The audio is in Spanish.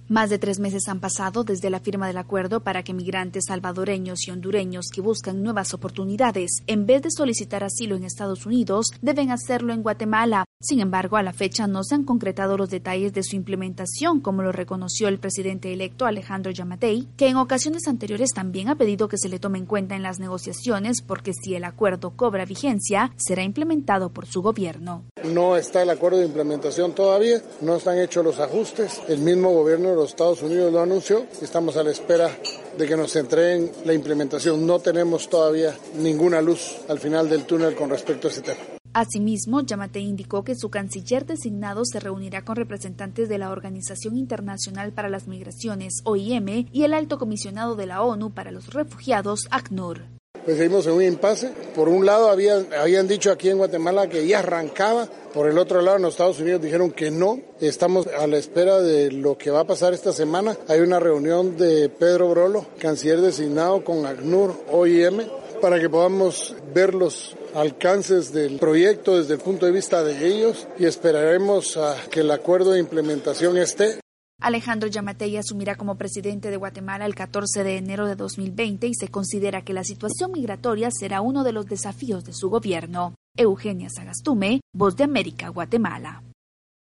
Más de 3 meses han pasado desde la firma del acuerdo para que migrantes salvadoreños y hondureños que buscan nuevas oportunidades, en vez de solicitar asilo en Estados Unidos, deben hacerlo en Guatemala. Sin embargo, a la fecha no se han concretado los detalles de su implementación, como lo reconoció el presidente electo Alejandro Yamatei, que en ocasiones anteriores también ha pedido que se le tome en cuenta en las negociaciones, porque si el acuerdo cobra vigencia, será implementado por su gobierno. No está el acuerdo de implementación todavía, no están hechos los ajustes. El mismo gobierno de los Estados Unidos lo anunció. Estamos a la espera de que nos entreguen la implementación. No tenemos todavía ninguna luz al final del túnel con respecto a ese tema. Asimismo, Yamatei indicó que su canciller designado se reunirá con representantes de la Organización Internacional para las Migraciones, OIM, y el Alto Comisionado de la ONU para los Refugiados, ACNUR. Pues seguimos en un impasse. Por un lado habían dicho aquí en Guatemala que ya arrancaba, por el otro lado en los Estados Unidos dijeron que no. Estamos a la espera de lo que va a pasar esta semana. Hay una reunión de Pedro Brolo, canciller designado, con ACNUR, OIM, para que podamos ver los alcances del proyecto desde el punto de vista de ellos y esperaremos a que el acuerdo de implementación esté. Alejandro Yamatei asumirá como presidente de Guatemala el 14 de enero de 2020 y se considera que la situación migratoria será uno de los desafíos de su gobierno. Eugenia Sagastume, Voz de América, Guatemala.